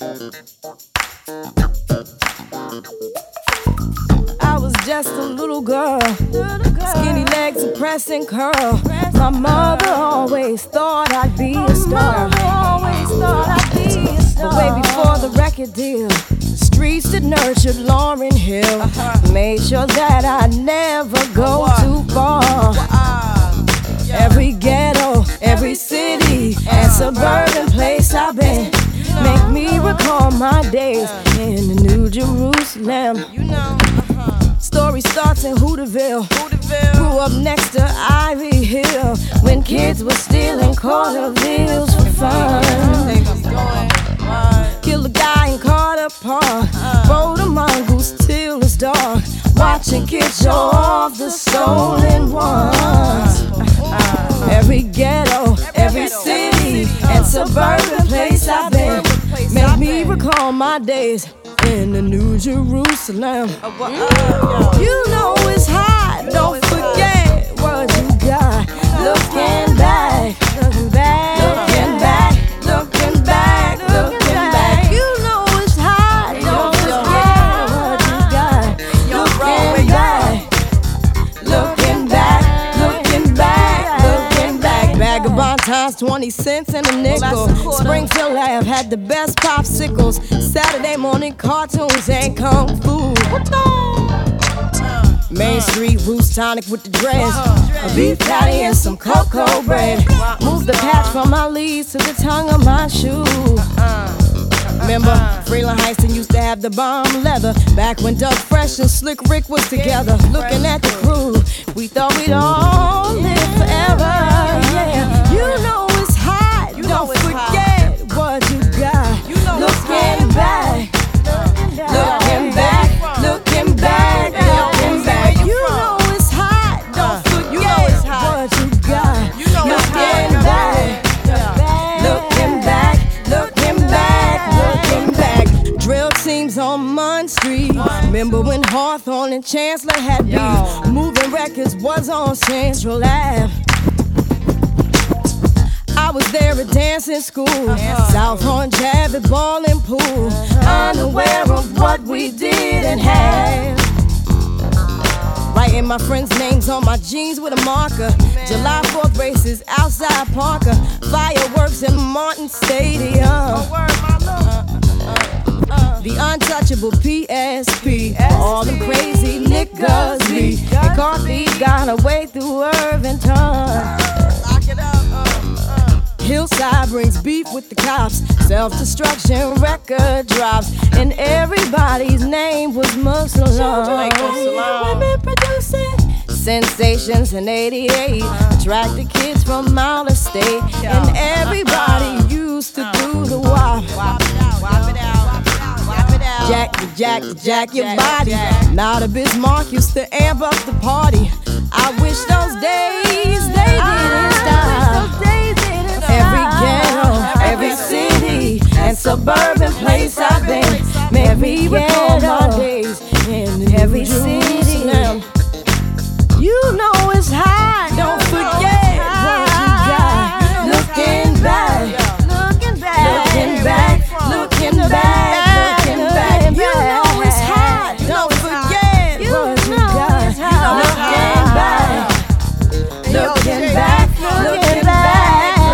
I was just a little girl, skinny legs and pressing curl. My mother always thought I'd be a star. But way before the record deal, the streets that nurtured Lauryn Hill made sure that I never go too far. Every ghetto, every city and suburban place I've been make me recall my days in the New Jerusalem. Story starts in Hooterville. Grew up next to Ivy Hill when kids were stealing quarter bills for fun. Killed a guy in Carter Park, rode a mongoose till it's dark, watching kids show off the stolen ones. Every ghetto, every city and suburban place I've been make me recall my days in the New Jerusalem. You know it's hot, don't forget what you got. Looking back, looking back, looking back, looking back, looking back. You know it's hot, don't forget what you got. Looking back, looking back, looking back, looking back. Vagabond times 20 cents and a nickel. Springfield Ave had the best popsicles. Saturday morning cartoons and kung fu. Main Street Roots tonic with the dreads, a beef patty and some cocoa bread. Move the patch from my leaves to the tongue of my shoe. Remember, Freeland Heights used to have the bomb leather. Back when Doug Fresh and Slick Rick was together. Looking at the crew, we thought we'd all live forever. Yeah, you know it's hot, don't forget what you got. Looking back, looking back, looking back, looking back. You know it's hot, don't forget what you got. Looking back, looking back, looking back, looking back. Drill teams on Munn Street. Remember when Hawthorne and Chancellor had beef? Moving Records was on Central Ave. I was there at dancing school, South Horn Jab at bowling pool, unaware of what we did and had. Writing my friends' names on my jeans with a marker. July 4th races outside Parker, fireworks in Martin Stadium. The untouchable PSP, all them crazy niggas. And Carthy got her way through Irvington. Hillside brings beef with the cops, self-destruction record drops, and everybody's name was Muslim. Women producing sensations in '88, attracted kids from out of state, and everybody used to do the wop. Jack your body. Now the Bismarck used to amp up the party. I wish those days they didn't stop. Every ghetto, every city and suburban place I've been, made me recall my days in every city. You know it's hot, don't forget what you got. Looking back, looking back, looking back, looking back, looking back. You know it's hot, don't forget what you got. Looking back, looking back, looking back.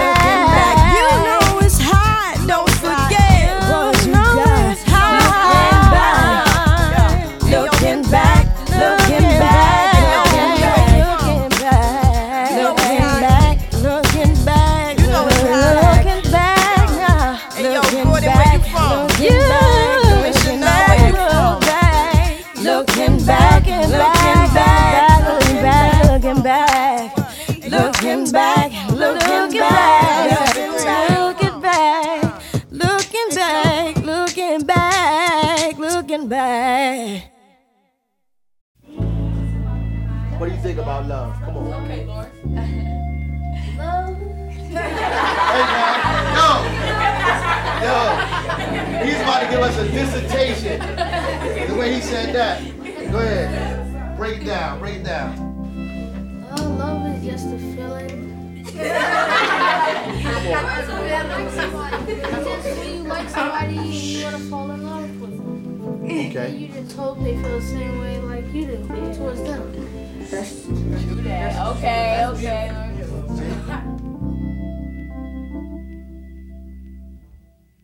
What do you think about love? Come on. Okay, Lord. Love. Hey, man. Yo. He's about to give us a dissertation. The way he said that. Go ahead. Break it down. Break it down. Love is just a feeling. Come on. Just when you like somebody. somebody and you want to fall in love with them. Okay. You just hope they feel the same way like you do towards them. True that. Okay.